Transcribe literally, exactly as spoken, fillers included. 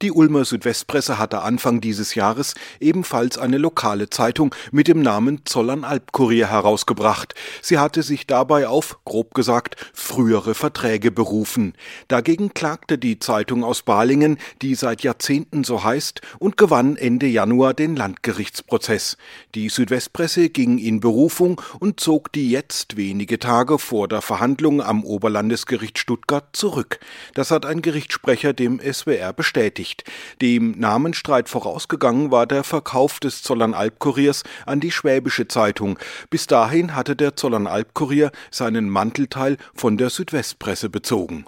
Die Ulmer Südwestpresse hatte Anfang dieses Jahres ebenfalls eine lokale Zeitung mit dem Namen Zollernalb-Kurier herausgebracht. Sie hatte sich dabei auf, grob gesagt, frühere Verträge berufen. Dagegen klagte die Zeitung aus Balingen, die seit Jahrzehnten so heißt, und gewann Ende Januar den Landgerichtsprozess. Die Südwestpresse ging in Berufung und zog die jetzt wenige Tage vor der Verhandlung am Oberlandesgericht Stuttgart zurück. Das hat ein Gerichtssprecher dem S W R bestätigt. Dem Namensstreit vorausgegangen war der Verkauf des Zollernalb-Kuriers an die Schwäbische Zeitung. Bis dahin hatte der Zollernalb-Kurier seinen Mantelteil von der Südwestpresse bezogen.